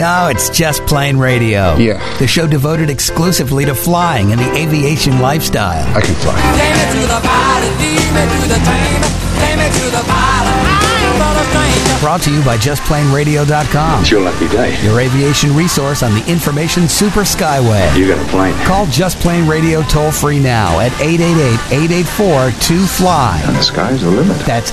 No, it's Just Plain Radio. Yeah. The show devoted exclusively to flying and the aviation lifestyle. I can fly. Take me to the pilot, lead me to the train. Take me to the pilot, I'm not a stranger. Brought to you by JustPlaneRadio.com. It's your lucky day. Your aviation resource on the information super skyway. You got a plane. Call Just Plain Radio toll free now at 888-884-2FLY. And the sky's the limit. That's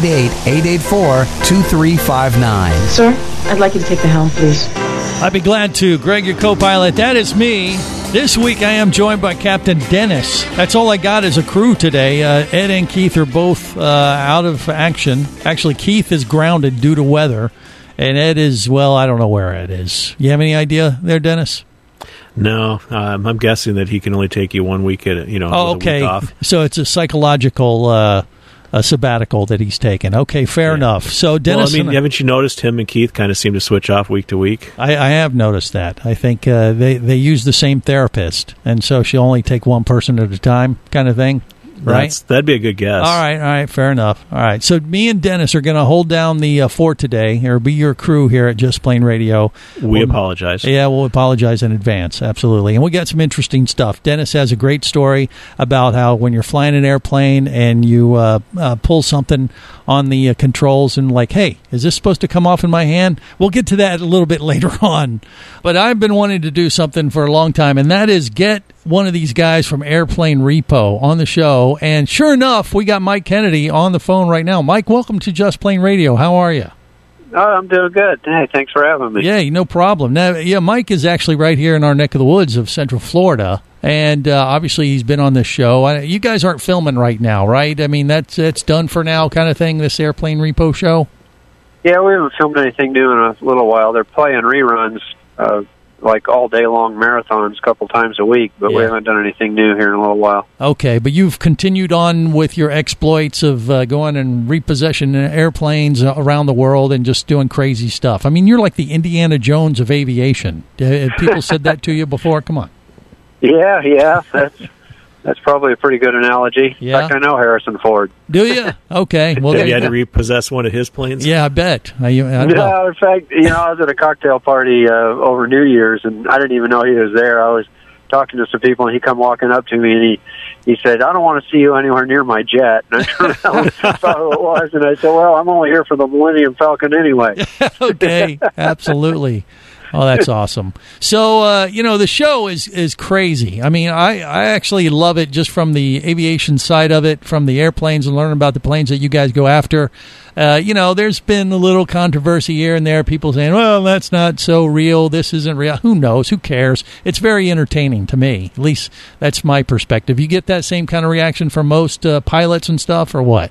888-884-2359. Sir, I'd like you to take the helm, please. I'd be glad to. Greg, your co-pilot. That is me. This week I am joined by Captain Dennis. That's all I got as a crew today. Ed and Keith are both out of action. Actually, Keith is grounded due to weather. And Ed is, well, I don't know where Ed is. You have any idea there, Dennis? No, I'm guessing that he can only take you 1 week at a week off. So it's a psychological a sabbatical that he's taken. Okay, fair enough. So Dennis, well, I mean, haven't you noticed him and Keith kind of seem to switch off week to week? I have noticed that. I think they use the same therapist, and so she'll only take one person at a time, kind of thing. Right? That'd be a good guess. All right, fair enough. All right, so me and Dennis are going to hold down the fort today, or be your crew here at Just Plain Radio. We apologize. Yeah, we'll apologize in advance, absolutely. And we got some interesting stuff. Dennis has a great story about how when you're flying an airplane and you pull something on the controls and like, hey, is this supposed to come off in my hand? We'll get to that a little bit later on. But I've been wanting to do something for a long time, and that is get one of these guys from Airplane Repo on the show. And sure enough, we got Mike Kennedy on the phone right now. Mike, welcome to Just Plain Radio. How are you? Oh, I'm doing good. Hey, thanks for having me. Yeah, no problem. Now, Mike is actually right here in our neck of the woods of Central Florida, and obviously he's been on this show. You guys aren't filming right now, right? I mean, that's done for now kind of thing, this Airplane Repo show? Yeah, we haven't filmed anything new in a little while. They're playing reruns, like all-day-long marathons a couple times a week, but we haven't done anything new here in a little while. Okay, but you've continued on with your exploits of going and repossessing airplanes around the world and just doing crazy stuff. I mean, you're like the Indiana Jones of aviation. Have people said that to you before? Come on. Yeah, that's probably a pretty good analogy. Yeah. In fact, I know Harrison Ford. Do you? Okay. Well, you had to repossess one of his planes? Yeah, I bet. I in fact, I was at a cocktail party over New Year's, and I didn't even know he was there. I was talking to some people, and he come walking up to me, and he said, "I don't want to see you anywhere near my jet." And I turned around and saw who it was, and I said, "Well, I'm only here for the Millennium Falcon anyway." Okay, absolutely. Oh, that's awesome. So, the show is crazy. I mean, I actually love it just from the aviation side of it, from the airplanes and learning about the planes that you guys go after. There's been a little controversy here and there. People saying, well, that's not so real. This isn't real. Who knows? Who cares? It's very entertaining to me. At least that's my perspective. You get that same kind of reaction from most pilots and stuff, or what?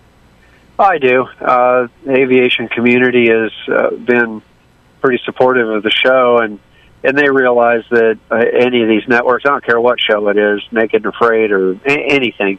I do. The aviation community has been pretty supportive of the show, and they realize that any of these networks, I don't care what show it is, Naked and Afraid or anything,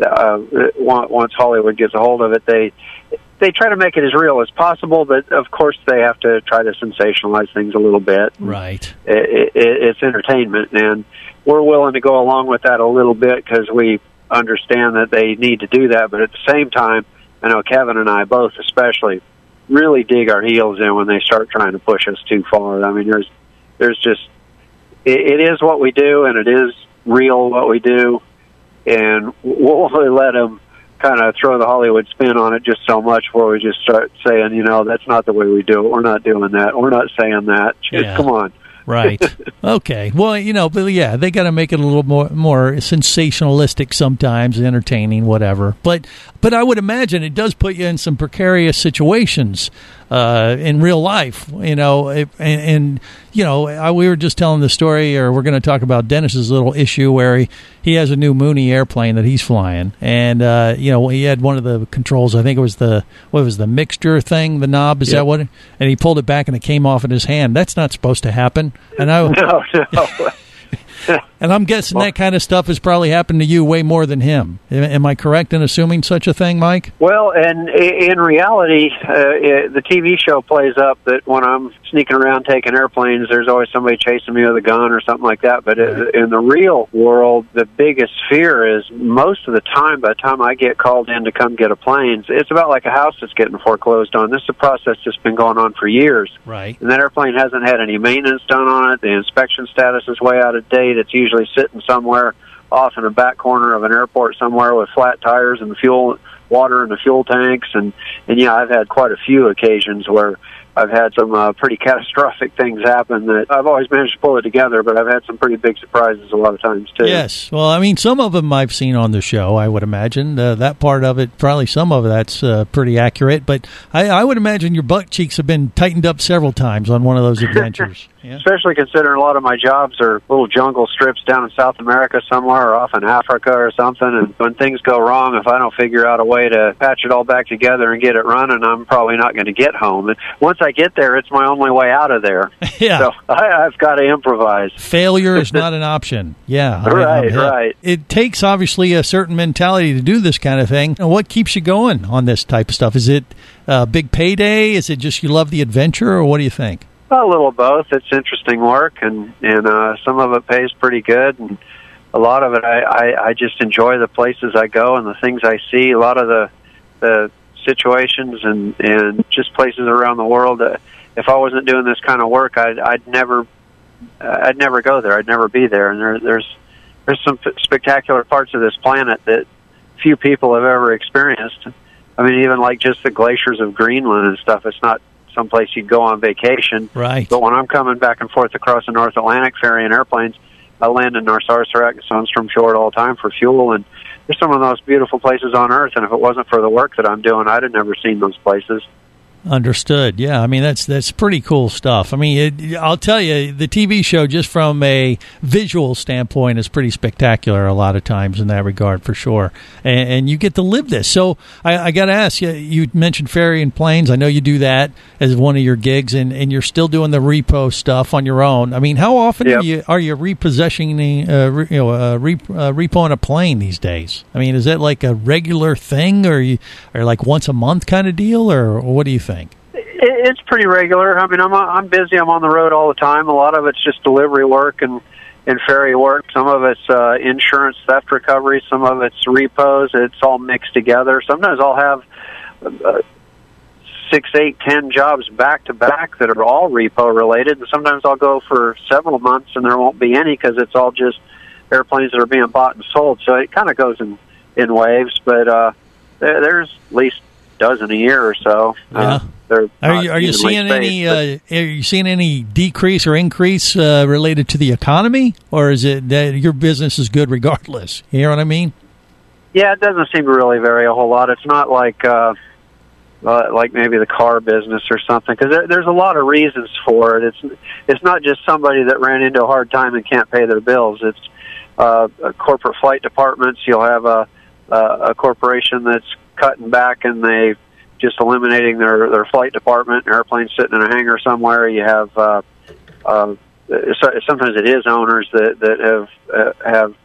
once Hollywood gets a hold of it, they try to make it as real as possible, but of course they have to try to sensationalize things a little bit. Right. It's entertainment, and we're willing to go along with that a little bit because we understand that they need to do that, but at the same time, I know Kevin and I both especially really dig our heels in when they start trying to push us too far. I mean, there's just, it is what we do, and it is real what we do, and we'll only let them kind of throw the Hollywood spin on it just so much before we just start saying, that's not the way we do it. We're not doing that. We're not saying that. Just come on. Right. Okay. Well, but they got to make it a little more sensationalistic sometimes, entertaining, whatever. But I would imagine it does put you in some precarious situations in real life. We were just telling the story, or we're going to talk about Dennis's little issue where he has a new Mooney airplane that he's flying, and he had one of the controls. I think it was the mixture thing, the knob. Is that what? And he pulled it back, and it came off in his hand. That's not supposed to happen. And No. And I'm guessing that kind of stuff has probably happened to you way more than him. Am I correct in assuming such a thing, Mike? Well, and in reality, the TV show plays up that when I'm sneaking around taking airplanes, there's always somebody chasing me with a gun or something like that. But in the real world, the biggest fear is most of the time, by the time I get called in to come get a plane, it's about like a house that's getting foreclosed on. This is a process that's been going on for years. Right. And that airplane hasn't had any maintenance done on it. The inspection status is way out of date. It's usually sitting somewhere off in a back corner of an airport somewhere with flat tires and fuel, water in the fuel tanks. And yeah, I've had quite a few occasions where I've had some pretty catastrophic things happen that I've always managed to pull it together, but I've had some pretty big surprises a lot of times, too. Yes. Well, I mean, some of them I've seen on the show, I would imagine. That part of it, probably some of that's pretty accurate, but I would imagine your butt cheeks have been tightened up several times on one of those adventures. Yeah. Especially considering a lot of my jobs are little jungle strips down in South America somewhere or off in Africa or something, and when things go wrong, if I don't figure out a way to patch it all back together and get it running, I'm probably not going to get home. And once I get there, it's my only way out of there. Yeah. So I've got to improvise. Failure is not an option. Yeah. Right. It takes, obviously, a certain mentality to do this kind of thing. And what keeps you going on this type of stuff? Is it a big payday? Is it just you love the adventure, or what do you think? A little of both. It's interesting work, and some of it pays pretty good, and a lot of it I just enjoy the places I go and the things I see. A lot of the situations and just places around the world. If I wasn't doing this kind of work, I'd never go there. I'd never be there. And there's some spectacular parts of this planet that few people have ever experienced. I mean, even like just the glaciers of Greenland and stuff. It's not someplace you'd go on vacation. Right. But when I'm coming back and forth across the North Atlantic ferry in airplanes, I land in Narsarsuaq and Sundstrom Fjord all the time for fuel, and there's some of the most beautiful places on Earth, and if it wasn't for the work that I'm doing, I'd have never seen those places. Understood. Yeah, I mean, that's pretty cool stuff. I mean, I'll tell you, the TV show, just from a visual standpoint, is pretty spectacular a lot of times in that regard, for sure. And you get to live this. So I got to ask you, you mentioned ferry and planes. I know you do that as one of your gigs, and you're still doing the repo stuff on your own. I mean, how often are you repossessing, repoing a plane these days? I mean, is that like a regular thing, or like once a month kind of deal, or what do you think? It's pretty regular. I mean, I'm busy. I'm on the road all the time. A lot of it's just delivery work and ferry work. Some of it's insurance theft recovery. Some of it's repos. It's all mixed together. Sometimes I'll have 6, 8, 10 jobs back to back that are all repo related, and sometimes I'll go for several months and there won't be any because it's all just airplanes that are being bought and sold. So it kind of goes in waves, but there's at least a dozen a year or so. Yeah. Are you seeing any decrease or increase related to the economy, or is it that your business is good regardless? You know what I mean? Yeah, it doesn't seem to really vary a whole lot. It's not like maybe the car business or something, because there's a lot of reasons for it. It's not just somebody that ran into a hard time and can't pay their bills. It's corporate flight departments. You'll have a corporation that's cutting back and they just eliminating their flight department, airplanes sitting in a hangar somewhere. You have sometimes it is owners that have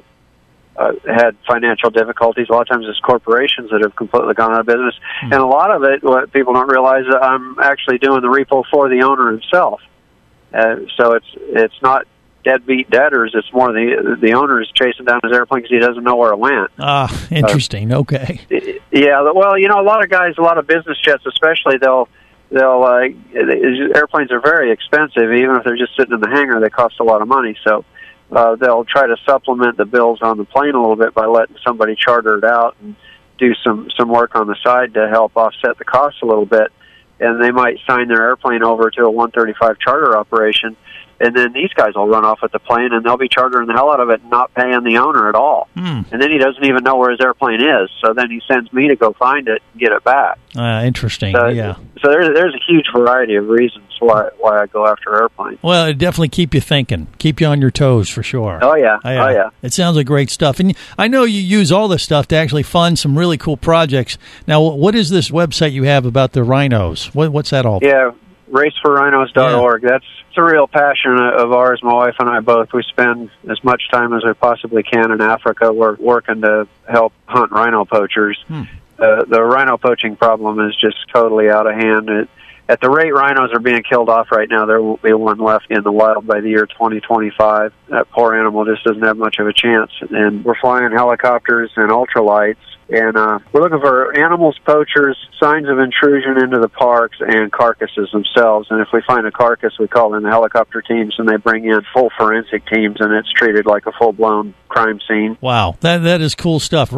had financial difficulties. A lot of times it's corporations that have completely gone out of business. And a lot of it, what people don't realize, I'm actually doing the repo for the owner himself. So it's not deadbeat debtors. It's more the owner is chasing down his airplane because he doesn't know where it went. Interesting. Okay. Yeah. Well, a lot of guys, a lot of business jets, especially, airplanes are very expensive. Even if they're just sitting in the hangar, they cost a lot of money. So they'll try to supplement the bills on the plane a little bit by letting somebody charter it out and do some work on the side to help offset the cost a little bit. And they might sign their airplane over to a 135 charter operation. And then these guys will run off with the plane, and they'll be chartering the hell out of it and not paying the owner at all. And then he doesn't even know where his airplane is. So then he sends me to go find it and get it back. Interesting, yeah. So there's a huge variety of reasons why I go after airplanes. Well, it definitely keep you thinking, keep you on your toes for sure. Oh, yeah. It sounds like great stuff. And I know you use all this stuff to actually fund some really cool projects. Now, what is this website you have about the rhinos? What's that all? Yeah. raceforrhinos.org. It's a real passion of ours, my wife and I both. We spend as much time as we possibly can in Africa. We're working to help hunt rhino poachers. The rhino poaching problem is just totally out of hand. At the rate rhinos are being killed off right now, there won't be one left in the wild by the year 2025. That poor animal just doesn't have much of a chance. And we're flying helicopters and ultralights, and we're looking for animals, poachers, signs of intrusion into the parks, and carcasses themselves. And if we find a carcass, we call in the helicopter teams, and they bring in full forensic teams, and it's treated like a full-blown crime scene. Wow, that is cool stuff.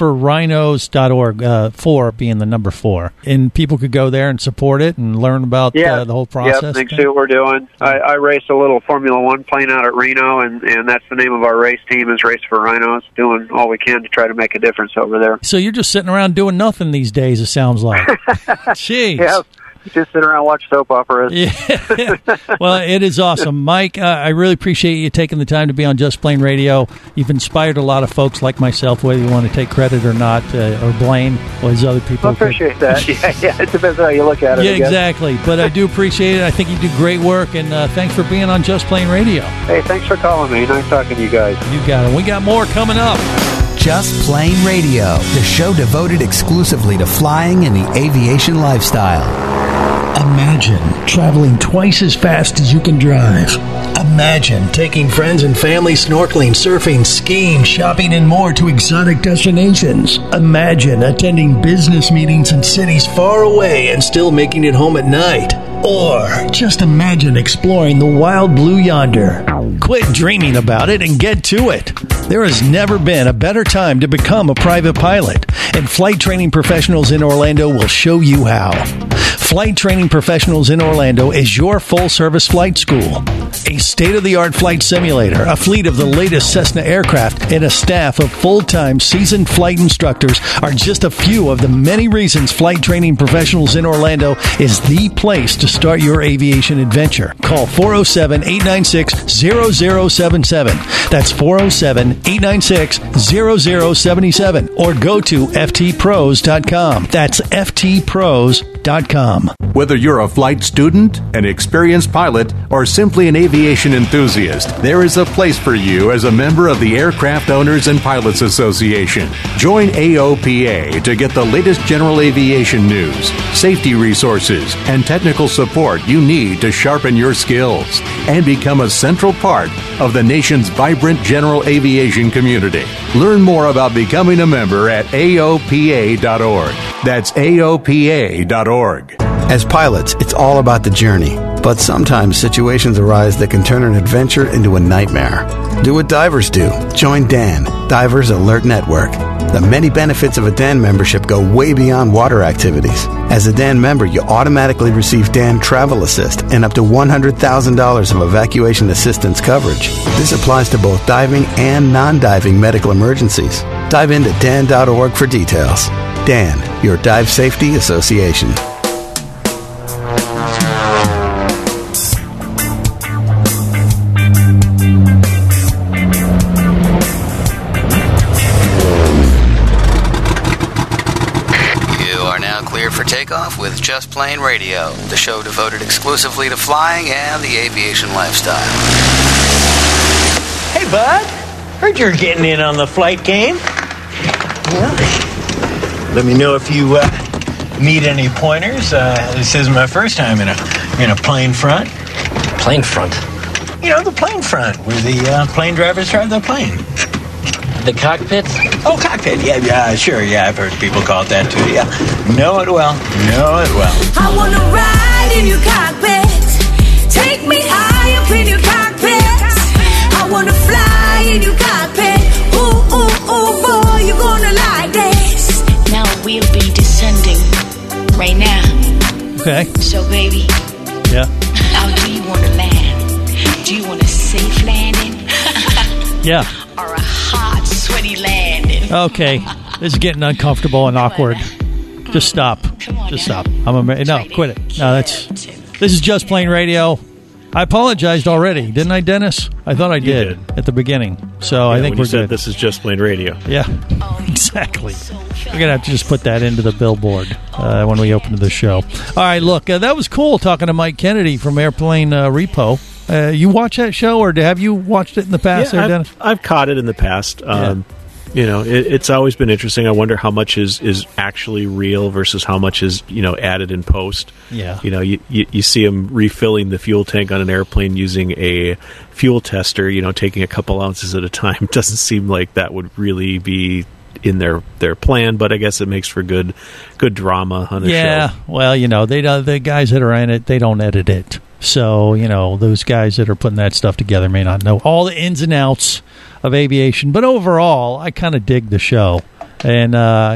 Raceforrhinos.org, 4 being the number 4. And people could go there and support it and learn about the whole process. Yeah, they can see what we're doing. I race a little Formula One plane out at Reno, and that's the name of our race team is Race for Rhinos, doing all we can to try to make a difference over there. So you're just sitting around doing nothing these days, it sounds like. Jeez. Yeah. Just sit around and watch soap operas. Yeah. Well, it is awesome. Mike, I really appreciate you taking the time to be on Just Plain Radio. You've inspired a lot of folks like myself, whether you want to take credit or not, or blame, or as other people I appreciate that. Yeah, it depends on how you look at it. Yeah, exactly. But I do appreciate it. I think you do great work, and thanks for being on Just Plain Radio. Hey, thanks for calling me. Nice talking to you guys. You got it. We got more coming up. Just Plain Radio, the show devoted exclusively to flying and the aviation lifestyle. Imagine traveling twice as fast as you can drive. Imagine taking friends and family snorkeling, surfing, skiing, shopping, and more to exotic destinations. Imagine attending business meetings in cities far away and still making it home at night. Or just imagine exploring the wild blue yonder. Quit dreaming about it and get to it. There has never been a better time to become a private pilot, and Flight Training Professionals in Orlando will show you how. Flight Training Professionals in Orlando is your full-service flight school. A state-of-the-art flight simulator, a fleet of the latest Cessna aircraft, and a staff of full-time seasoned flight instructors are just a few of the many reasons Flight Training Professionals in Orlando is the place to start your aviation adventure. Call 407-896-0077. That's 407-896-0077. Or go to ftpros.com. That's ftpros.com. Whether you're a flight student, an experienced pilot, or simply an aviation enthusiast, there is a place for you as a member of the Aircraft Owners and Pilots Association. Join AOPA to get the latest general aviation news, safety resources, and technical support you need to sharpen your skills and become a central part of the nation's vibrant general aviation community. Learn more about becoming a member at AOPA.org. That's AOPA.org. As pilots, it's all about the journey. But sometimes situations arise that can turn an adventure into a nightmare. Do what divers do. Join DAN, Divers Alert Network. The many benefits of a DAN membership go way beyond water activities. As a DAN member, you automatically receive DAN Travel Assist and up to $100,000 of evacuation assistance coverage. This applies to both diving and non-diving medical emergencies. Dive into dan.org for details. DAN, your Dive Safety Association. Takeoff with Just Plain Radio, the show devoted exclusively to flying and the aviation lifestyle. Hey, bud. Heard you're getting in on the flight game. Well, let me know if you need any pointers. This is my first time in a plane front. Plane front? You know, the plane front, where the plane drivers drive the plane. The cockpit? Oh, cockpit. Yeah, sure. Yeah, I've heard people call it that, too. Yeah. Know it well. I want to ride in your cockpit. Take me high up in your cockpit. I want to fly in your cockpit. Ooh, ooh, ooh, boy, you're going to like this. Now we'll be descending right now. Okay. So, baby. Yeah. How do you want to land? Do you want a safe landing? Yeah. Or a hot, sweaty landing? Okay. This is getting uncomfortable and awkward. Just stop. Just stop. No, quit it. No, this is Just Plain Radio. I apologized already, didn't I, Dennis? I thought I did at the beginning. So I think when we're you said good. This is Just Plain Radio. Yeah, exactly. We're going to have to just put that into the billboard when we open the show. All right, look, that was cool talking to Mike Kennedy from Airplane Repo. You watch that show, or have you watched it in the past? Yeah, Dennis? I've caught it in the past. It's always been interesting. I wonder how much is actually real versus how much is added in post. Yeah. You see them refilling the fuel tank on an airplane using a fuel tester. Taking a couple ounces at a time. It doesn't seem like that would really be in their plan, but I guess it makes for good drama on a show. Yeah, well, the guys that are in it, they don't edit it. So, those guys that are putting that stuff together may not know all the ins and outs of aviation. But overall, I kind of dig the show. And,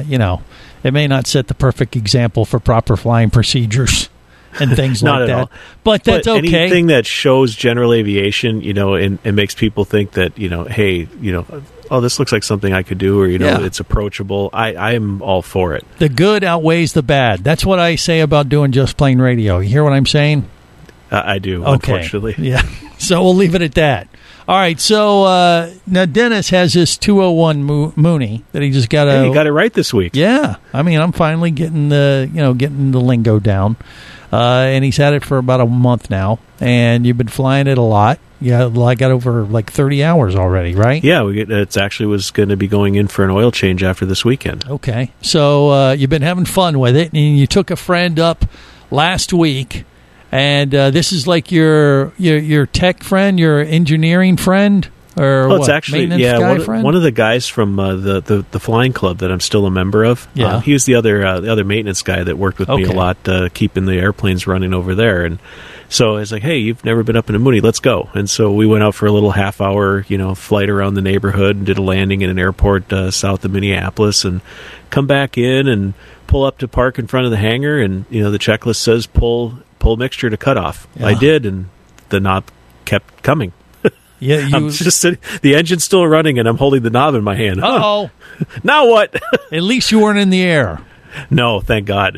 it may not set the perfect example for proper flying procedures and things like that. All. But that's okay. Anything that shows general aviation, and makes people think that, hey, oh, this looks like something I could do, or, it's approachable. I'm all for it. The good outweighs the bad. That's what I say about doing Just Plain Radio. You hear what I'm saying? I do, okay. Unfortunately. Yeah. So we'll leave it at that. All right. So now Dennis has this 201 Mooney that he just got. Hey, you got it right this week. Yeah. I mean, I'm finally getting the lingo down. And he's had it for about a month now, and you've been flying it a lot. Yeah, I got over like 30 hours already, right? Yeah, it's actually was going to be going in for an oil change after this weekend. Okay, so you've been having fun with it, and you took a friend up last week, and this is like your tech friend, your engineering friend, or it's actually one of the guys from the flying club that I'm still a member of. Yeah, he was the other maintenance guy that worked with me a lot, keeping the airplanes running over there. And so I was like, hey, you've never been up in a Mooney, let's go. And so we went out for a little half-hour flight around the neighborhood and did a landing in an airport south of Minneapolis, and come back in and pull up to park in front of the hangar, and the checklist says pull mixture to cutoff. Yeah. I did, and the knob kept coming. Yeah, I'm just sitting, the engine's still running, and I'm holding the knob in my hand. Uh-oh. Now what? At least you weren't in the air. No, thank God.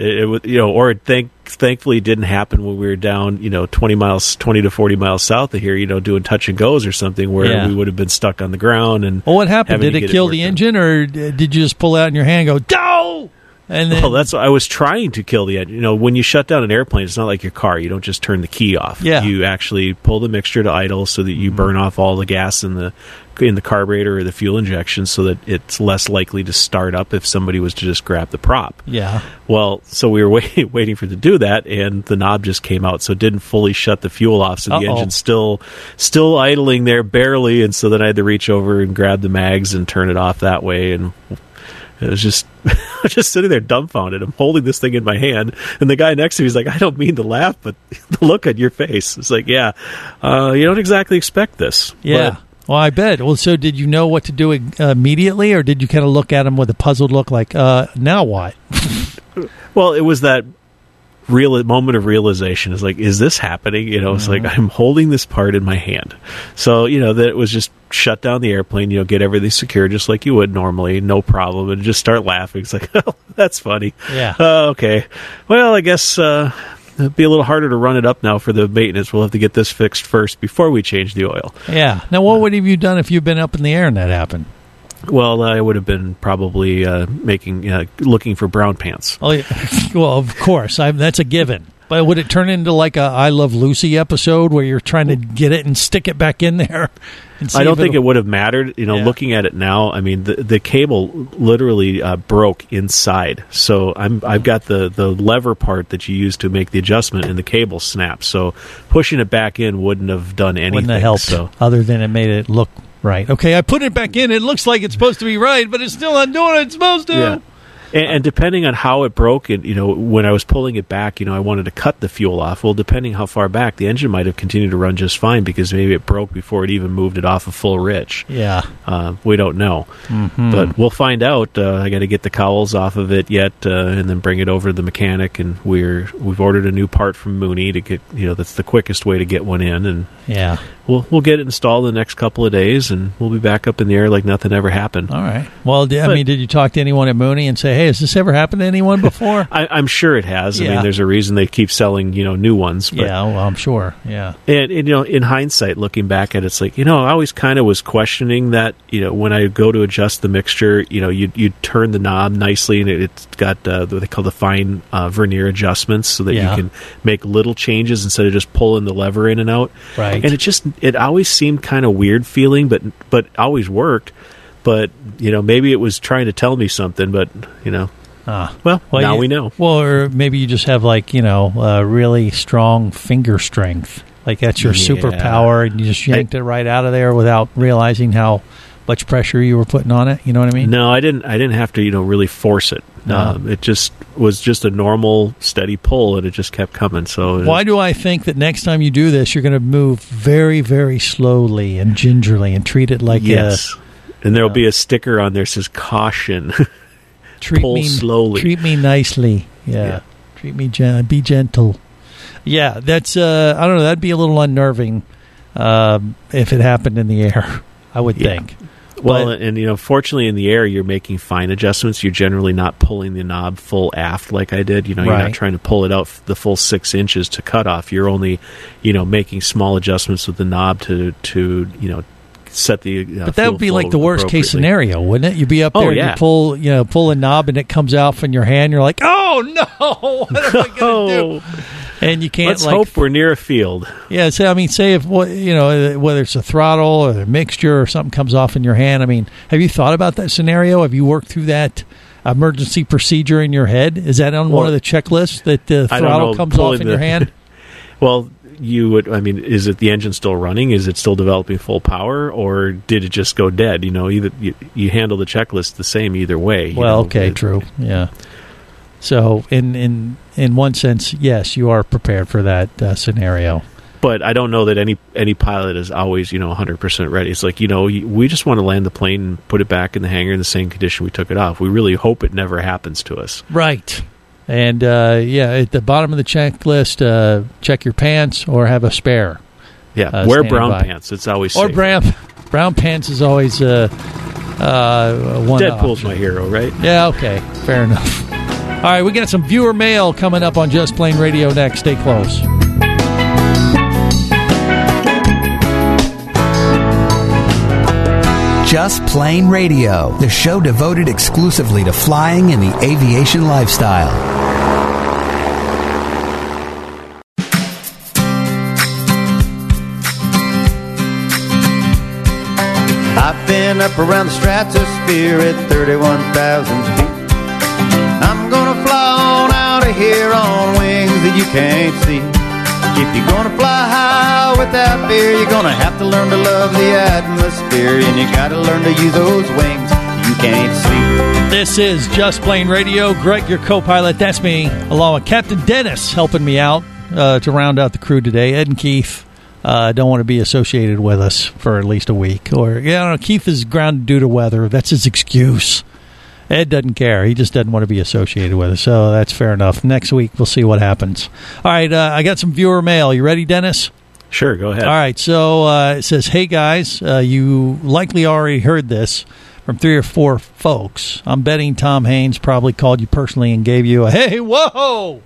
It thankfully didn't happen when we were down, 20 to 40 miles south of here, doing touch and goes or something where we would have been stuck on the ground. And well, what happened? Did it kill the engine, or did you just pull out in your hand and go, "Go"? And then, that's what I was trying to kill the engine. When you shut down an airplane, it's not like your car. You don't just turn the key off. Yeah. You actually pull the mixture to idle so that you burn off all the gas in the carburetor or the fuel injection, so that it's less likely to start up if somebody was to just grab the prop. Yeah. Well, so we were waiting for it to do that, and the knob just came out, so it didn't fully shut the fuel off. So the engine's still idling there barely, and so then I had to reach over and grab the mags and turn it off that way. And it was just I was just sitting there dumbfounded. I'm holding this thing in my hand, and the guy next to me is like, I don't mean to laugh, but the look on your face. It's like, you don't exactly expect this. Yeah. But, well, I bet. Well, so did you know what to do immediately, or did you kind of look at him with a puzzled look like, now what? Well, it was that moment of realization. Is like, is this happening? It's like, I'm holding this part in my hand. So, that it was just shut down the airplane, get everything secure just like you would normally, no problem, and just start laughing. It's like, oh, that's funny. Yeah. Okay. Well, I guess it'd be a little harder to run it up now for the maintenance. We'll have to get this fixed first before we change the oil. Yeah. Now, what would have you done if you'd been up in the air and that happened? Well, I would have been probably looking for brown pants. Oh, yeah. Well, of course. That's a given. But would it turn into like a I Love Lucy episode where you're trying to get it and stick it back in there? And see I don't think it would have mattered. Looking at it now, I mean, the cable literally broke inside. So I've got the lever part that you use to make the adjustment, and the cable snapped. So pushing it back in wouldn't have done anything. Wouldn't have helped, other than it made it look right. Okay, I put it back in. It looks like it's supposed to be right, but it's still not doing what it's supposed to. Yeah. And depending on how it broke, and when I was pulling it back, I wanted to cut the fuel off. Well, depending how far back, the engine might have continued to run just fine because maybe it broke before it even moved it off a full rich. Yeah, we don't know, but we'll find out. I got to get the cowls off of it yet, and then bring it over to the mechanic. And we've ordered a new part from Mooney to get. That's the quickest way to get one in. And yeah, we'll get it installed in the next couple of days, and we'll be back up in the air like nothing ever happened. All right. Well, did you talk to anyone at Mooney and say, hey, has this ever happened to anyone before? I'm sure it has. Yeah. I mean, there's a reason they keep selling, new ones. But, yeah, well, I'm sure. Yeah. And in hindsight, looking back at it, it's like, I always kind of was questioning that, when I go to adjust the mixture, you turn the knob nicely, and it's got what they call the fine vernier adjustments, so that you can make little changes instead of just pulling the lever in and out. Right. And it always seemed kind of weird feeling, but always worked. But, maybe it was trying to tell me something, but, well, now we know. Well, or maybe you just have, really strong finger strength. Like, that's your superpower, and you just yanked it right out of there without realizing how much pressure you were putting on it. You know what I mean? No, I didn't have to, really force it. It just was just a normal, steady pull, and it just kept coming. So why do I think that next time you do this, you're going to move very, very slowly and gingerly and treat it like and there'll be a sticker on there that says caution. Pull slowly. Treat me nicely. Yeah. Treat me be gentle. Yeah, that's I don't know, that'd be a little unnerving if it happened in the air, I would think. Well, and fortunately in the air you're making fine adjustments. You're generally not pulling the knob full aft like I did. You're not trying to pull it out the full 6 inches to cut off. You're only, making small adjustments with the knob to set the but that would be like the worst case scenario, wouldn't it? You'd be up there and you pull a knob and it comes out from your hand. You're like, oh no, what am I going to do? And you can't. Let's hope we're near a field. Yeah, say if whether it's a throttle or a mixture or something comes off in your hand. I mean, have you thought about that scenario? Have you worked through that emergency procedure in your head? Is that on one of the checklists that the throttle comes off in your hand? Well, you would. I mean, is it the engine still running? Is it still developing full power, or did it just go dead? Either you handle the checklist the same either way. Well, true. Yeah. So, in one sense, yes, you are prepared for that scenario. But I don't know that any pilot is always 100% ready. It's like we just want to land the plane and put it back in the hangar in the same condition we took it off. We really hope it never happens to us. Right. And at the bottom of the checklist, check your pants or have a spare. Yeah, wear brown pants. It's always safe. Or brown pants is always one. Deadpool's my hero, right? Yeah. Okay. Fair enough. All right, we got some viewer mail coming up on Just Plain Radio next. Stay close. Just Plain Radio, the show devoted exclusively to flying and the aviation lifestyle. I've been up around the stratosphere at 31,000 feet. I'm gonna fly on out of here on wings that you can't see. If you're gonna fly high without fear, you're gonna have to learn to love the atmosphere, and you gotta learn to use those wings you can't see. This is Just Plain Radio. Greg, your co-pilot, that's me, along with Captain Dennis helping me out to round out the crew today. Ed and Keith don't want to be associated with us for at least a week. Or, I don't know, Keith is grounded due to weather. That's his excuse. Ed doesn't care. He just doesn't want to be associated with us. So that's fair enough. Next week, we'll see what happens. All right, I got some viewer mail. You ready, Dennis? Sure, go ahead. All right, so it says, hey, guys, you likely already heard this from 3 or 4 folks. I'm betting Tom Haynes probably called you personally and gave you a, hey, whoa!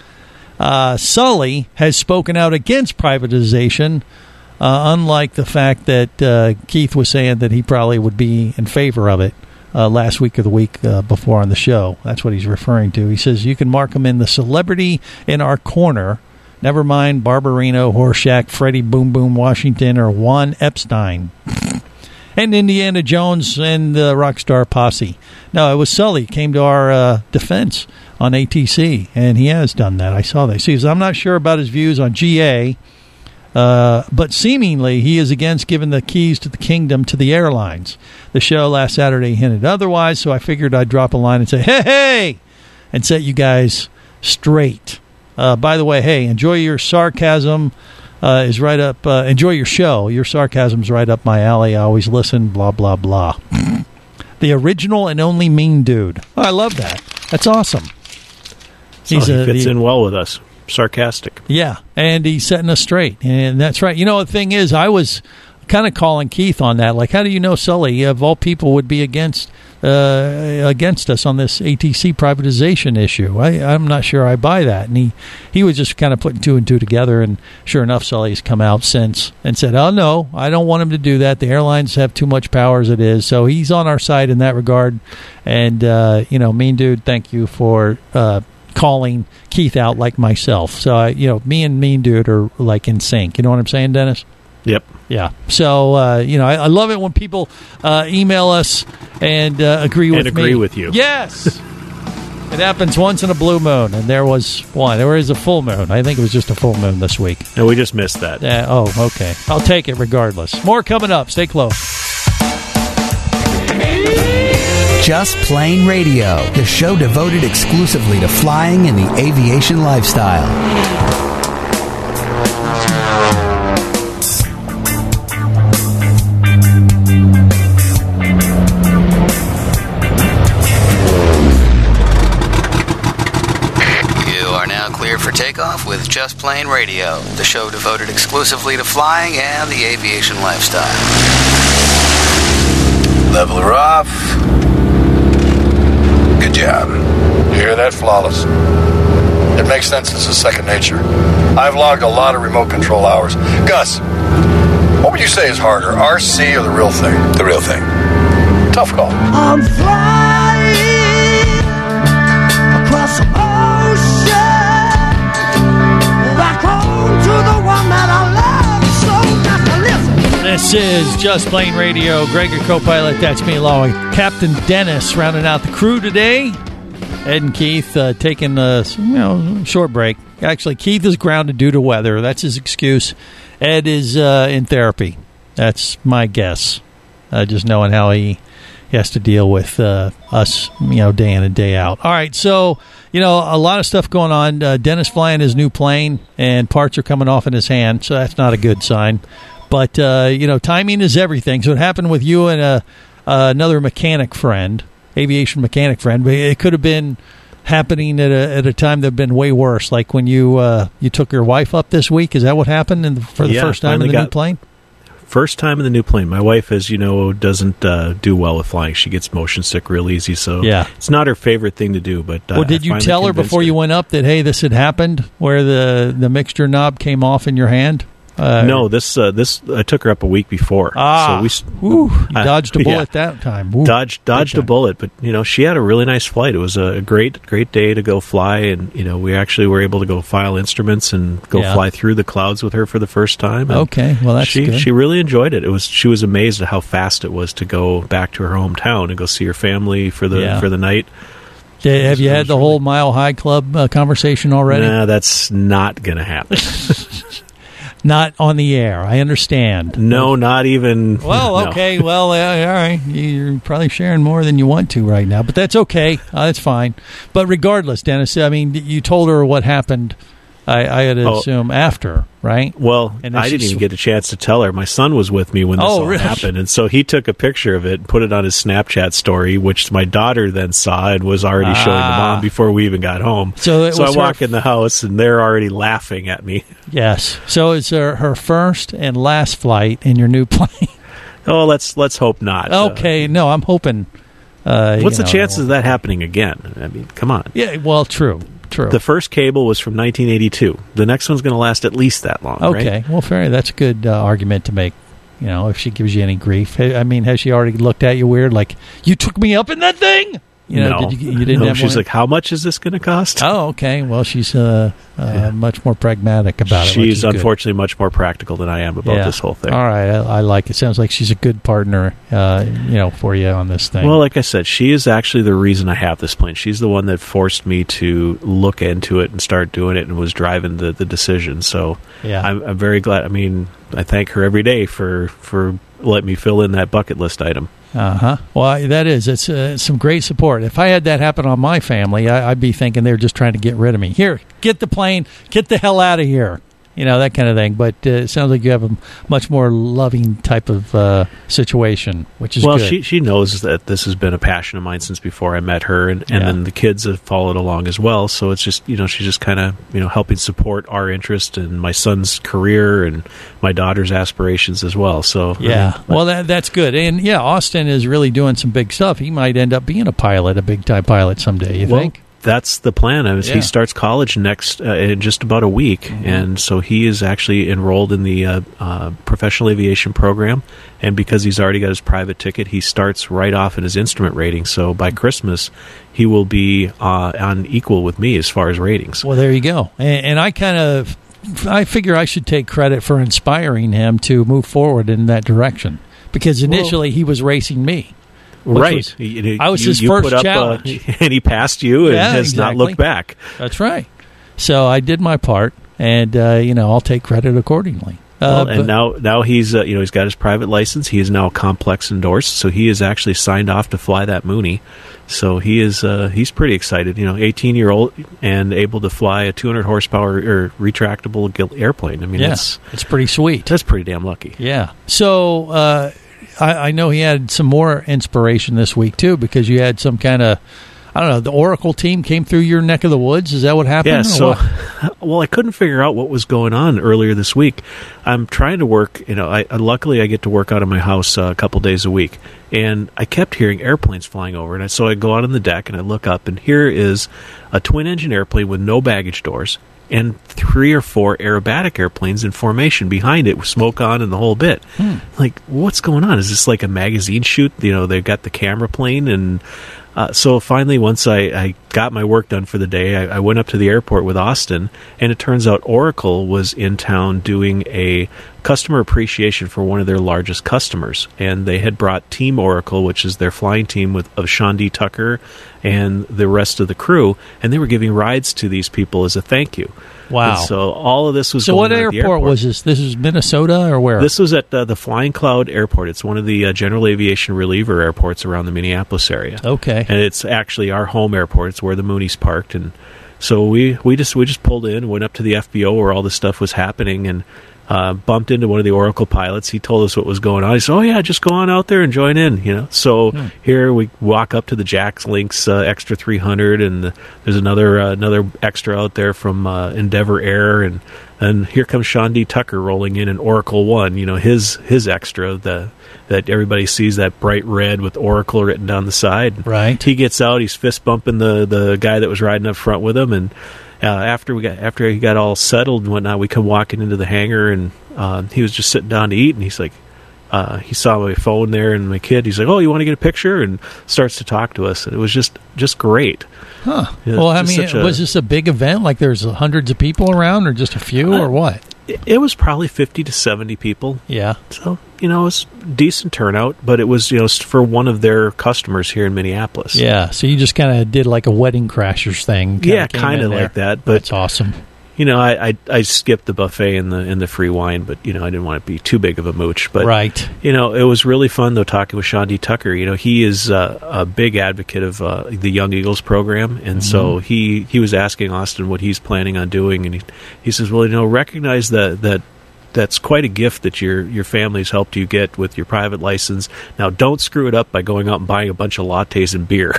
Sully has spoken out against privatization, unlike the fact that Keith was saying that he probably would be in favor of it. Last week or the week before on the show. That's what he's referring to. He says, you can mark him in the celebrity in our corner. Never mind Barbarino, Horshack, Freddie Boom Boom Washington, or Juan Epstein. And Indiana Jones and the Rockstar Posse. No, it was Sully came to our defense on ATC, and he has done that. I saw that. He says, I'm not sure about his views on GA, but seemingly he is against giving the keys to the kingdom to the airlines. The show last Saturday hinted otherwise, so I figured I'd drop a line and say, hey, and set you guys straight. By the way, hey, enjoy your sarcasm. Is right up. Enjoy your show. Your sarcasm's right up my alley. I always listen, blah, blah, blah. The original and only mean dude. Oh, I love that. That's awesome. He fits in well with us. sarcastic. Yeah, and he's setting us straight, and that's right. You know, the thing is, I was kind of calling Keith on that. Like, how do you know Sully, of all people, would be against us on this ATC privatization issue? I'm not sure I buy that. And he was just kind of putting two and two together, and sure enough, Sully's come out since and said, oh, no, I don't want him to do that. The airlines have too much power as it is. So he's on our side in that regard. And, Mean Dude, thank you for calling Keith out like myself. So, me and Mean Dude are like in sync. You know what I'm saying, Dennis? Yep. Yeah. So, I love it when people email us and agree with me. And agree with you. Yes. It happens once in a blue moon, and there was one. There was a full moon. I think it was just a full moon this week. No, we just missed that. Okay. I'll take it regardless. More coming up. Stay close. Just Plain Radio, the show devoted exclusively to flying and the aviation lifestyle. For takeoff with Just Plain Radio, the show devoted exclusively to flying and the aviation lifestyle. Level her off. Good job. You hear that? Flawless. It makes sense. This is second nature. I've logged a lot of remote control hours. Gus, what would you say is harder, RC or the real thing? The real thing. Tough call. I'm flying across the ocean. Back home to the one that I love so much. This is Just Plain Radio. Greg, your co-pilot. That's me, along with Captain Dennis, rounding out the crew today. Ed and Keith taking a short break. Actually, Keith is grounded due to weather. That's his excuse. Ed is in therapy. That's my guess. Just knowing how he has to deal with us, day in and day out. All right, so, a lot of stuff going on. Dennis flying his new plane, and parts are coming off in his hand, so that's not a good sign. But, timing is everything. So it happened with you and another mechanic friend, aviation mechanic friend, but it could have been happening at a time that had been way worse, like when you took your wife up this week. Is that what happened for the first time in the new plane? First time in the new plane. My wife, as you know, doesn't do well with flying. She gets motion sick real easy, so it's not her favorite thing to do. But did you tell her before you went up that, hey, this had happened, where the mixture knob came off in your hand? No, this I took her up a week before. So you dodged a bullet that time. Woo. Dodged a bullet, but she had a really nice flight. It was a great day to go fly, and we actually were able to go file instruments and go fly through the clouds with her for the first time. And okay, well that's good. She really enjoyed it. She was amazed at how fast it was to go back to her hometown and go see her family for the night. Have you had the whole Mile High Club conversation already? Nah, that's not going to happen. Not on the air. I understand. No, not even. Well, okay. Well, all right. You're probably sharing more than you want to right now, but that's okay. That's fine. But regardless, Dennis, I mean, you told her what happened, I had to assume, after, right? Well, I didn't even get a chance to tell her. My son was with me when this all happened, and so he took a picture of it and put it on his Snapchat story, which my daughter then saw and was already showing the mom before we even got home. So I walk in the house, and they're already laughing at me. Yes. So it's her first and last flight in your new plane. Oh, let's hope not. Okay. No, I'm hoping. What's the chances of that happening again? I mean, come on. Yeah, well, true. The first cable was from 1982. The next one's going to last at least that long, okay. Right? Well, fair. That's a good argument to make, if she gives you any grief. I mean, has she already looked at you weird, like, you took me up in that thing? No. You didn't have she's like, how much is this going to cost? Oh, okay. Well, she's much more pragmatic about it. She's unfortunately much more practical than I am about this whole thing. All right. I like it. Sounds like she's a good partner, for you on this thing. Well, like I said, she is actually the reason I have this plane. She's the one that forced me to look into it and start doing it and was driving the decision. So I'm very glad. I mean, I thank her every day for letting me fill in that bucket list item. Well, that is. It's some great support. If I had that happen on my family, I'd be thinking they're just trying to get rid of me. Here, get the plane. Get the hell out of here. that kind of thing. But it sounds like you have a much more loving type of situation, which is good. Well, she knows that this has been a passion of mine since before I met her, and then the kids have followed along as well. So it's just, she's just kind of, helping support our interest and my son's career and my daughter's aspirations as well. So well, that's good. And Austin is really doing some big stuff. He might end up being a pilot, a big-time pilot someday, you think? That's the plan. He starts college next in just about a week, and so he is actually enrolled in the professional aviation program. And because he's already got his private ticket, he starts right off in his instrument rating. So by Christmas, he will be on equal with me as far as ratings. Well, there you go. And I figure I should take credit for inspiring him to move forward in that direction, because initially he was racing me. Right. I was his first challenge. And he passed you and has not looked back. That's right. So I did my part, and, I'll take credit accordingly. And now he's he's got his private license. He is now complex endorsed, so he is actually signed off to fly that Mooney. So he is he's pretty excited. 18-year-old and able to fly a 200 horsepower or retractable airplane. I mean, it's pretty sweet. That's pretty damn lucky. Yeah. So I know he had some more inspiration this week too, because you had some kind of, I don't know, the Oracle team came through your neck of the woods. Is that what happened? Yeah, so, well, I couldn't figure out what was going on earlier this week. I'm trying to work, luckily I get to work out of my house a couple days a week, and I kept hearing airplanes flying over, and so I go out on the deck and I look up, and here is a twin-engine airplane with no baggage doors, and 3 or 4 aerobatic airplanes in formation behind it with smoke on and the whole bit. Like, what's going on? Is this like a magazine shoot? They've got the camera plane, and so finally, once I got my work done for the day, I went up to the airport with Austin, and it turns out Oracle was in town doing a customer appreciation for one of their largest customers, and they had brought Team Oracle, which is their flying team of Sean D. Tucker and the rest of the crew, and they were giving rides to these people as a thank you. Wow. And so all of this was So going what on at the airport was this? This is Minnesota or where? This was at the Flying Cloud Airport. It's one of the general aviation reliever airports around the Minneapolis area. Okay. And it's actually our home airport. It's where the Mooney's parked. And so we just pulled in, went up to the FBO where all this stuff was happening, and bumped into one of the Oracle pilots. He told us what was going on. He said, "Oh yeah, just go on out there and join in." So here we walk up to the Jax Links Extra 300, and there's another extra out there from Endeavor Air, and here comes Sean D. Tucker rolling in an Oracle One. His extra that everybody sees, that bright red with Oracle written down the side. Right. He gets out. He's fist bumping the guy that was riding up front with him, and after he got all settled and whatnot, we come walking into the hangar, and he was just sitting down to eat, and he's like, he saw my phone there and my kid. He's like, "Oh, you want to get a picture?" and starts to talk to us, and it was just great. Huh. Well, I mean, was this a big event? Like there's hundreds of people around, or just a few, or what? It was probably 50 to 70 people. Yeah. So, it's decent turnout, but it was, for one of their customers here in Minneapolis. Yeah. So you just kind of did like a Wedding Crashers thing. Kind of like that. But that's awesome. I skipped the buffet and the free wine, but I didn't want to be too big of a mooch. But right. It was really fun though talking with Sean D. Tucker. He is a big advocate of the Young Eagles program, and so he was asking Austin what he's planning on doing, and he says, "Well, recognize that's quite a gift that your family's helped you get with your private license. Now, don't screw it up by going out and buying a bunch of lattes and beer."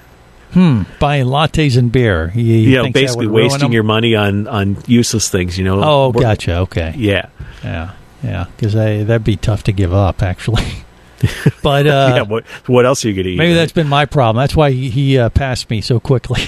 Buying lattes and beer. Basically wasting your money on useless things, Oh, gotcha. Okay. Yeah. Because that'd be tough to give up, actually. But what else are you going to eat? Maybe that's been my problem. That's why he passed me so quickly.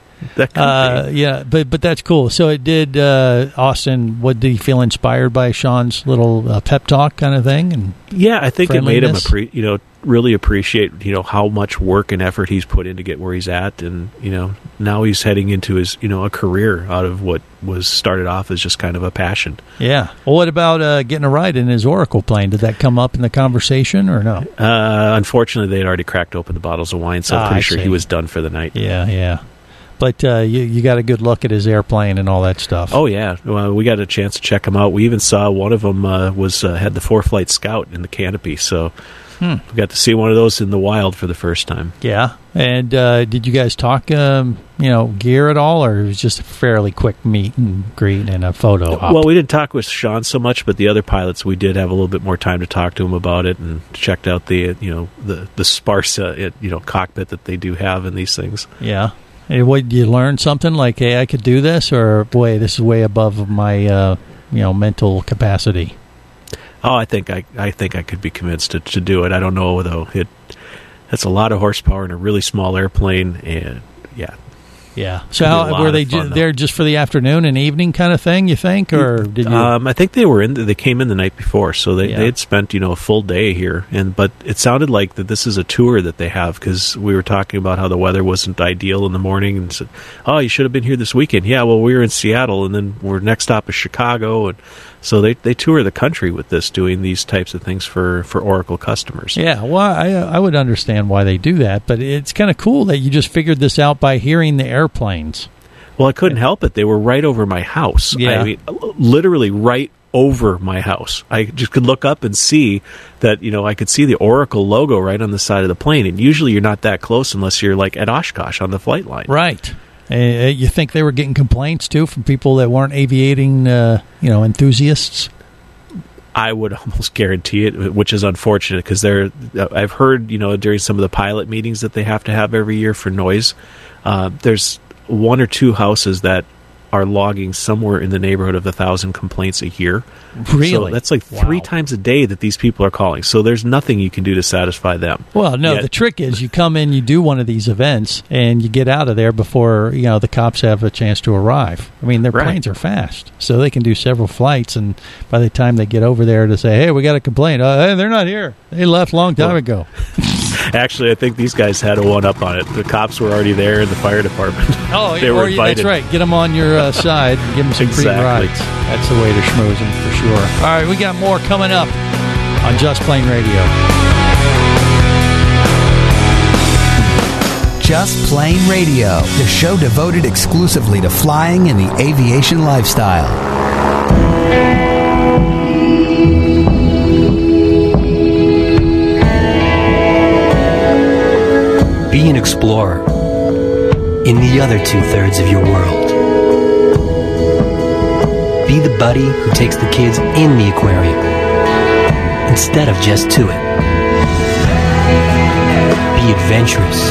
That but that's cool. So it did. Austin, did he feel inspired by Sean's little pep talk kind of thing? And I think it made him really appreciate how much work and effort he's put in to get where he's at, and now he's heading into his a career out of what was started off as just kind of a passion. Yeah. Well, what about getting a ride in his Oracle plane? Did that come up in the conversation or no? Unfortunately, they'd already cracked open the bottles of wine, so I'm pretty sure he was done for the night. Yeah. But you got a good look at his airplane and all that stuff. Oh, yeah. Well, we got a chance to check him out. We even saw one of them had the 4-flight Scout in the canopy. So we got to see one of those in the wild for the first time. Yeah. And did you guys talk, gear at all, or it was just a fairly quick meet and greet and a photo op? Well, we didn't talk with Sean so much, but the other pilots, we did have a little bit more time to talk to him about it and checked out the sparse cockpit that they do have in these things. Yeah. And what, did you learn something like, hey, I could do this, or boy, this is way above my mental capacity? Oh, I think I could be convinced to do it. I don't know though. That's a lot of horsepower in a really small airplane, and yeah. Yeah. So how, were they there just for the afternoon and evening kind of thing, you think, or did you? I think they came in the night before, so they had spent a full day here, but it sounded like that this is a tour that they have, because we were talking about how the weather wasn't ideal in the morning, and said, "Oh, you should have been here this weekend." Yeah, well, we were in Seattle, and then our next stop is Chicago, and so they tour the country with this, doing these types of things for Oracle customers. Yeah, well, I would understand why they do that, but it's kind of cool that you just figured this out by hearing the airplanes. Well, I couldn't help it. They were right over my house. Yeah. I mean, literally right over my house. I just could look up and see that, I could see the Oracle logo right on the side of the plane, and usually you're not that close unless you're like at Oshkosh on the flight line. Right. You think they were getting complaints, too, from people that weren't aviating, enthusiasts? I would almost guarantee it, which is unfortunate, because I've heard, during some of the pilot meetings that they have to have every year for noise, there's 1 or 2 houses that are logging somewhere in the neighborhood of 1,000 complaints a year. Really? So that's like 3 times a day that these people are calling. So there's nothing you can do to satisfy them. Well, no, the trick is you come in, you do one of these events, and you get out of there before, the cops have a chance to arrive. I mean, their planes are fast, so they can do several flights, and by the time they get over there to say, hey, we got a complaint, hey, they're not here. They left a long time ago. Actually, I think these guys had a one-up on it. The cops were already there in the fire department. Oh, they were invited. That's right. Get them on your side and give them some free rides. That's the way to schmooze them for sure. All right, we got more coming up on Just Plain Radio. Just Plain Radio, the show devoted exclusively to flying and the aviation lifestyle. Be an explorer in the other 2/3 of your world. Be the buddy who takes the kids in the aquarium instead of just to it. Be adventurous.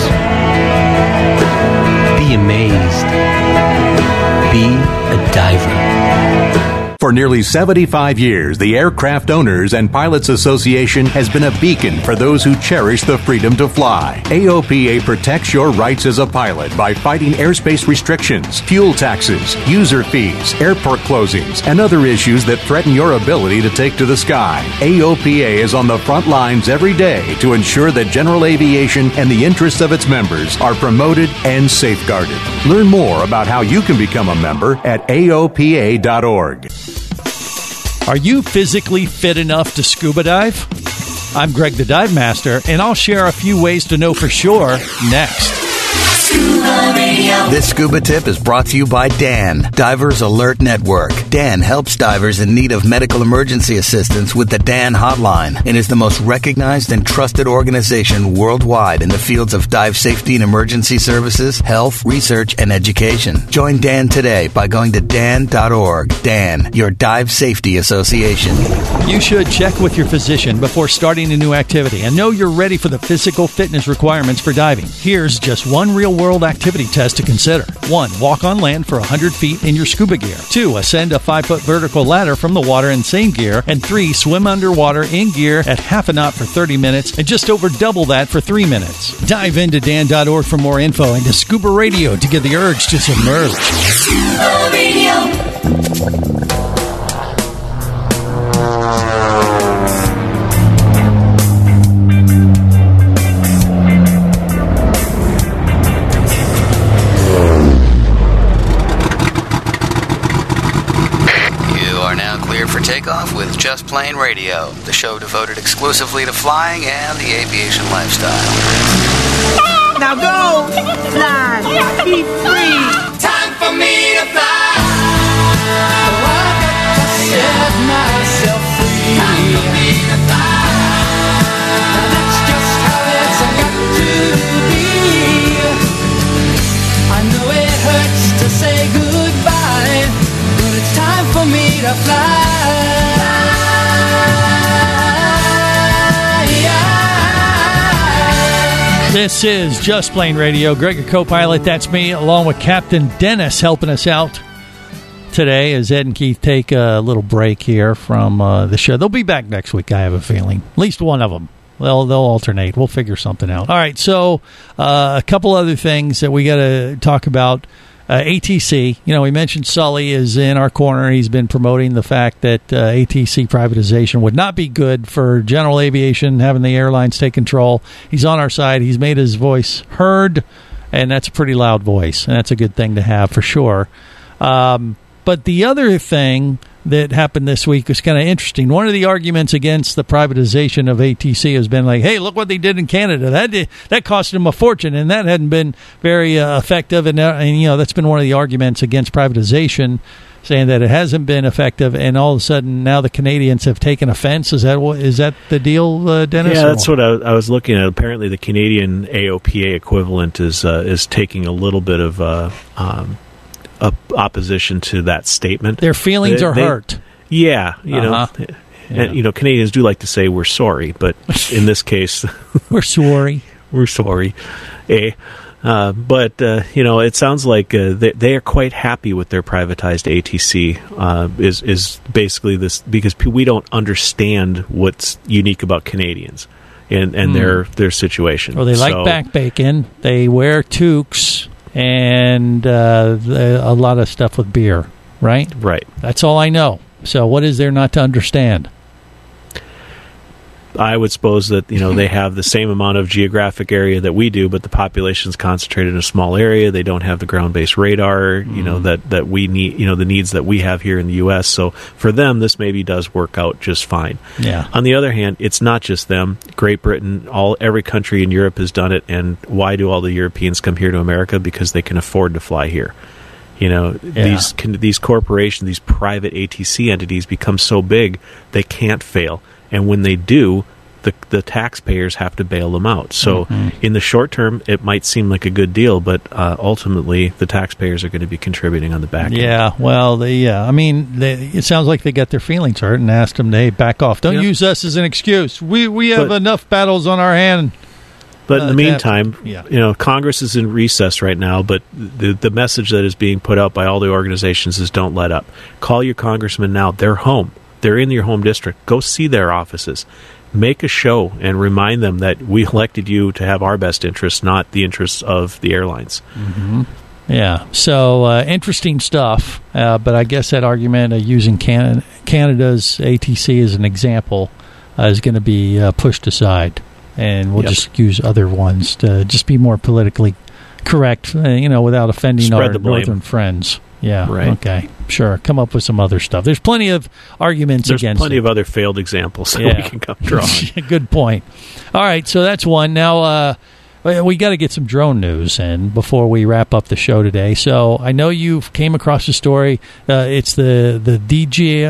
Be amazed. Be a diver. For nearly 75 years, the Aircraft Owners and Pilots Association has been a beacon for those who cherish the freedom to fly. AOPA protects your rights as a pilot by fighting airspace restrictions, fuel taxes, user fees, airport closings, and other issues that threaten your ability to take to the sky. AOPA is on the front lines every day to ensure that general aviation and the interests of its members are promoted and safeguarded. Learn more about how you can become a member at AOPA.org. Are you physically fit enough to scuba dive? I'm Greg the Dive Master, and I'll share a few ways to know for sure next. Scuba Radio. This scuba tip is brought to you by DAN, Divers Alert Network. DAN helps divers in need of medical emergency assistance with the DAN hotline and is the most recognized and trusted organization worldwide in the fields of dive safety and emergency services, health, research, and education. Join DAN today by going to dan.org. DAN, your dive safety association. You should check with your physician before starting a new activity and know you're ready for the physical fitness requirements for diving. Here's just one real-world activity test to consider. 1. Walk on land for 100 feet in your scuba gear. 2. Ascend a 5-foot vertical ladder from the water in same gear. And 3. Swim underwater in gear at half a knot for 30 minutes and just over double that for 3 minutes. Dive into dan.org for more info and to Scuba Radio to get the urge to submerge. Scuba Radio. For takeoff with Just Plain Radio, the show devoted exclusively to flying and the aviation lifestyle. Now go, fly, be free. Time for me to fly. Oh, I got to set myself free. Time for me to fly. Now that's just how it's got to be. I know it hurts to say goodbye, but it's time for me to fly. This is Just Plain Radio. Greg, your co-pilot, that's me, along with Captain Dennis helping us out today as Ed and Keith take a little break here from the show. They'll be back next week, I have a feeling. At least one of them. They'll alternate. We'll figure something out. All right, so a couple other things that we got to talk about. ATC, we mentioned Sully is in our corner. He's been promoting the fact that ATC privatization would not be good for general aviation, having the airlines take control. He's on our side. He's made his voice heard, and that's a pretty loud voice, and that's a good thing to have for sure. But the other thing that happened this week was kind of interesting. One of the arguments against the privatization of ATC has been like, hey, look what they did in Canada. That cost them a fortune, and that hadn't been very effective. And that's been one of the arguments against privatization, saying that it hasn't been effective. And all of a sudden, now the Canadians have taken offense. Is that the deal, Dennis? Yeah, that's what I was looking at. Apparently, the Canadian AOPA equivalent is taking a little bit of opposition to that statement. Their feelings are hurt. Yeah, and, Canadians do like to say we're sorry, but in this case, we're sorry. We're sorry. But it sounds like they are quite happy with their privatized ATC. Is basically this, because we don't understand what's unique about Canadians and their situation. Well, they like back bacon. They wear toques. And a lot of stuff with beer, right? Right. That's all I know. So what is there not to understand? I would suppose that, they have the same amount of geographic area that we do, but the population's concentrated in a small area. They don't have the ground-based radar, that we need, the needs that we have here in the U.S. So for them, this maybe does work out just fine. Yeah. On the other hand, it's not just them. Great Britain, every country in Europe has done it. And why do all the Europeans come here to America? Because they can afford to fly here. These corporations, these private ATC entities become so big, they can't fail. And when they do, the taxpayers have to bail them out. So in the short term, it might seem like a good deal, but ultimately the taxpayers are going to be contributing on the back end. Yeah, well, it sounds like they got their feelings hurt and asked them to, hey, back off. Don't use us as an excuse. We have enough battles on our hand. But in the meantime, Congress is in recess right now, but the message that is being put out by all the organizations is don't let up. Call your congressman now. They're home. They're in your home district. Go see their offices. Make a show and remind them that we elected you to have our best interests, not the interests of the airlines. Mm-hmm. Yeah. So interesting stuff. But I guess that argument of using Canada's ATC as an example is going to be pushed aside. And we'll just use other ones to just be more politically correct, without offending our northern friends. Yeah, right. Okay, sure. Come up with some other stuff. There's plenty of arguments against it. There's plenty of other failed examples that we can come draw on. Good point. All right, so that's one. Now, we got to get some drone news in before we wrap up the show today. So I know you came across the story. It's the DJI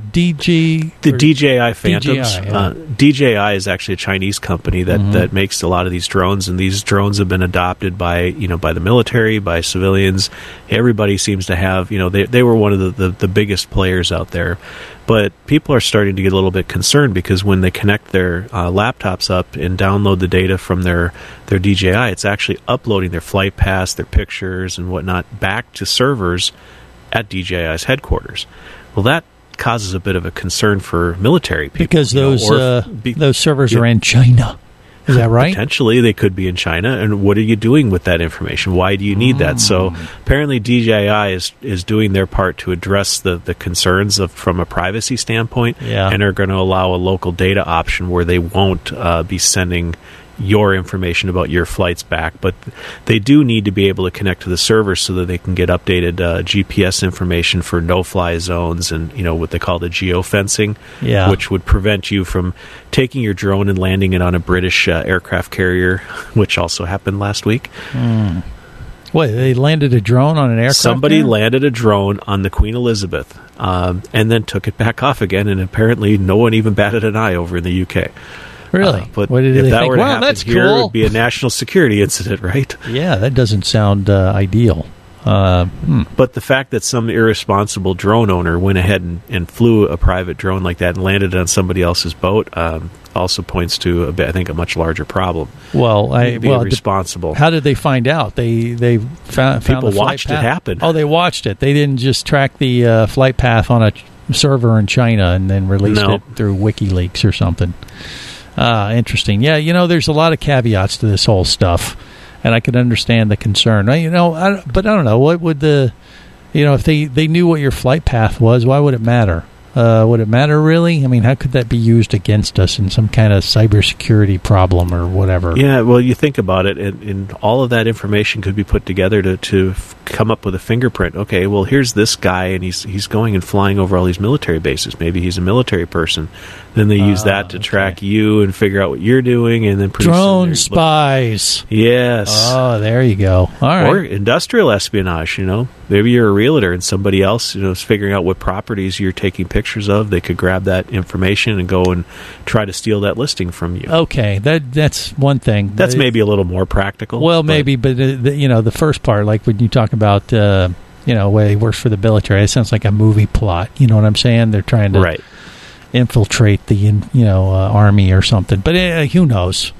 Phantoms. DJI is actually a Chinese company that makes a lot of these drones, and these drones have been adopted by the military, by civilians. Everybody seems to have they were one of the biggest players out there. But people are starting to get a little bit concerned because when they connect their laptops up and download the data from their DJI, it's actually uploading their flight paths, their pictures, and whatnot back to servers at DJI's headquarters. Well, that causes a bit of a concern for military people. Because those servers are in China. Is that right? Potentially, they could be in China. And what are you doing with that information? Why do you need that? So apparently DJI is doing their part to address the concerns from a privacy standpoint, and are going to allow a local data option where they won't be sending your information about your flights back, but they do need to be able to connect to the server so that they can get updated GPS information for no-fly zones and what they call the geofencing, which would prevent you from taking your drone and landing it on a British aircraft carrier, which also happened last week. What, they landed a drone on an aircraft? Somebody landed a drone on the Queen Elizabeth and then took it back off again, and apparently no one even batted an eye over in the UK. Really? But what did if they that think? were to Well, happen that's here, cool. it would be a national security incident, right? Yeah, that doesn't sound ideal. But the fact that some irresponsible drone owner went ahead and flew a private drone like that and landed it on somebody else's boat also points to, I think, a much larger problem. Well, irresponsible. How did they find out? They found People the flight watched it path? happen. Oh, they watched it. They didn't just track the flight path on a server in China and then released it through WikiLeaks or something. Interesting. Yeah, there's a lot of caveats to this whole stuff, and I can understand the concern. But I don't know. What would if they knew what your flight path was, why would it matter? Would it matter, really? I mean, how could that be used against us in some kind of cybersecurity problem or whatever? Yeah, well, you think about it, and all of that information could be put together to come up with a fingerprint. Okay, well, here's this guy, and he's going and flying over all these military bases. Maybe he's a military person. Then they use that to track you and figure out what you're doing, and then drone spies. Yes. Oh, there you go. All right. Or industrial espionage. Maybe you're a realtor, and somebody else, is figuring out what properties you're taking pictures of. They could grab that information and go and try to steal that listing from you. Okay, that's one thing. That's maybe a little more practical. Well, maybe, but the first part, like when you talk about where he works for the military, it sounds like a movie plot. You know what I'm saying? They're trying to infiltrate the army or something. But who knows?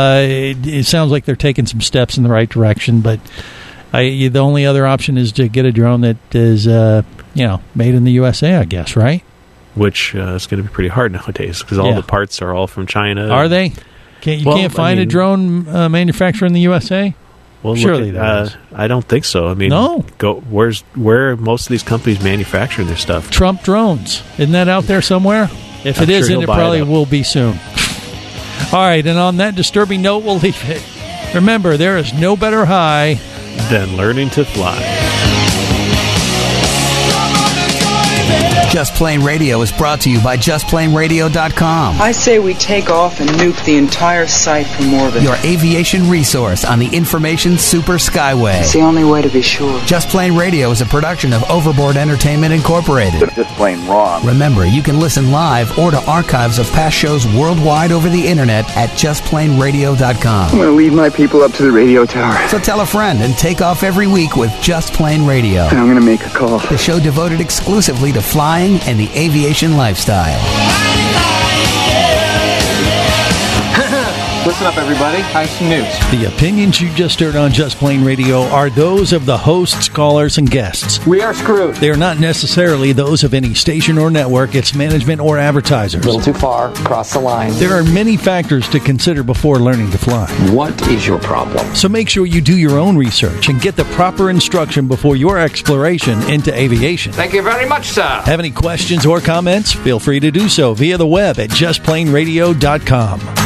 It sounds like they're taking some steps in the right direction. But the only other option is to get a drone that is made in the USA, I guess, right? Which is going to be pretty hard nowadays because all the parts are all from China. Are they? You can't find a drone manufacturer in the USA? Well, surely there is. I don't think so. I mean, no. Where are most of these companies manufacturing their stuff? Trump drones. Isn't that out there somewhere? If it isn't, it probably will be soon. All right, and on that disturbing note, we'll leave it. Remember, there is no better high than learning to fly. Just Plain Radio is brought to you by JustPlainRadio.com. I say we take off and nuke the entire site from orbit. Your aviation resource on the information super skyway. It's the only way to be sure. Just Plain Radio is a production of Overboard Entertainment Incorporated. Just plain wrong. Remember, you can listen live or to archives of past shows worldwide over the internet at JustPlainRadio.com. I'm going to lead my people up to the radio tower. So tell a friend and take off every week with Just Plain Radio. And I'm going to make a call. The show devoted exclusively to flying and the aviation lifestyle. Listen up, everybody. I have some news. The opinions you just heard on Just Plain Radio are those of the hosts, callers, and guests. We are screwed. They are not necessarily those of any station or network, its management, or advertisers. A little too far, cross the line. There are many factors to consider before learning to fly. What is your problem? So make sure you do your own research and get the proper instruction before your exploration into aviation. Thank you very much, sir. Have any questions or comments? Feel free to do so via the web at JustPlainRadio.com.